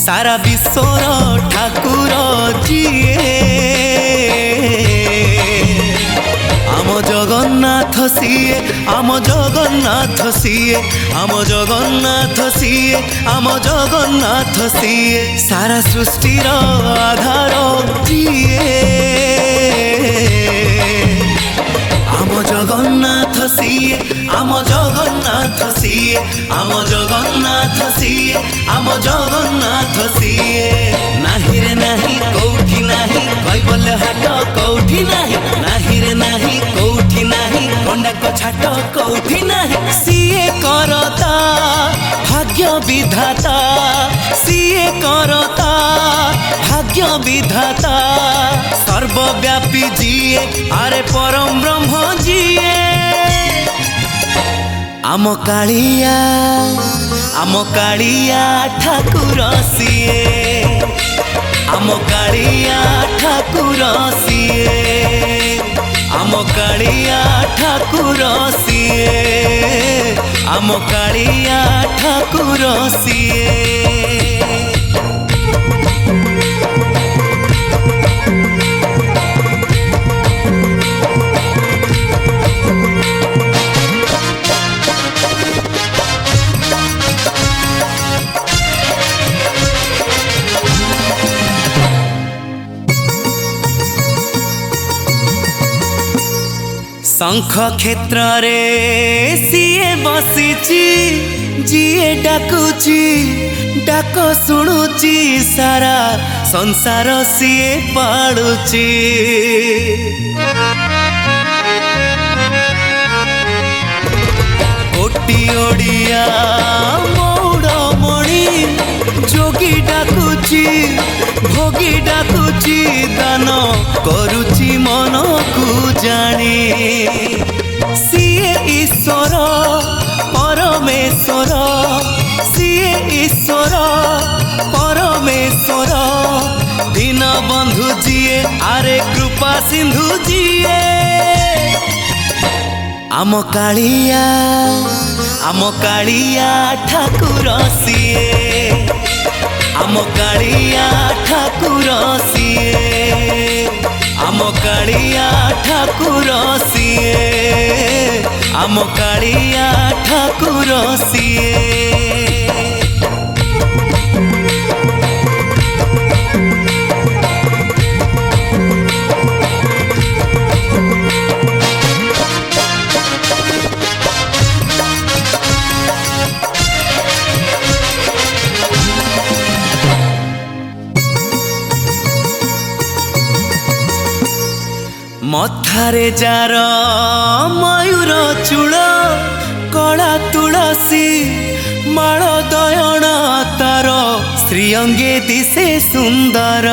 सारा विश्वर ठाकुर जीए आम जगन्नाथ सीए आम जगन्नाथ सीए आम जगन्नाथ सीए आम जगन्नाथ सीए सारा सृष्टिर आधार जीए आम जगन्नाथ सीए आम जगन्नाथ सीए आम जगन्नाथ सीए आम जगन्नाथ सीए नाही रे नाही कौठी नाही कैबल हाट कौठी नाही नाही रे नाही कौठी नाही कंडा को छाट कौठी नाही सीए करता भाग्य विधाता सीए करता भाग्य विधाता सर्वव्यापी जीए अरे परम ब्रह्म जीए आम कालिया ठाकुर सीए आम कालिया ठाकुर सीए आम कालिया ठाकुर सीए आम कालिया ठाकुर सीए शंख क्षेत्र रे सीए बसीची जीए डाकुची डाक शुणुची सारा संसार सीए पाड़ुची कोटी ओडिया मौड़मणि जोगी डाकुची भोगी डाकुची दान करुची मन को जानी सीए ईश्वर परमेश्वर सीए ईश्वर परमेश्वर दीन बंधु जीए आरे कृपा सिंधु जीए आम कालिया ठाकुर सीए आम कालिया ठाकुर सीए आम कालिया ठाकुर सीए आम कालिया ठाकुर सीए मथारे जार मयूर चूल कला तुलसी माल दयन तार श्रीअंगे दिशे सुंदर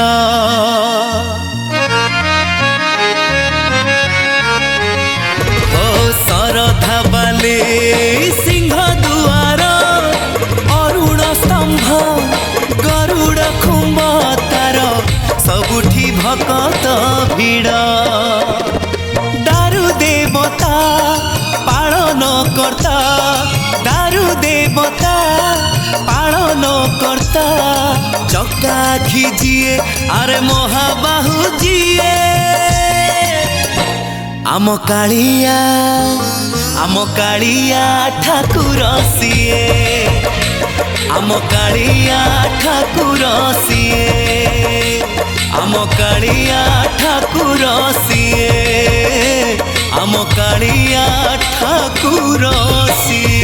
ओ सरधा बाले सिंह दुआर अरुण स्तंभ गरुड़ खुंब तार सबुठी भकत भिड़ दारु देवता पालन करता दारु देवता पालन करता चक्का खीजिए अरे महाबाहु जीए आम कालिया ठाकुर सीए आम कालिया ठाकुर सीए आम कालिया ठाकुर सीए आम कालिया ठाकुर सीए।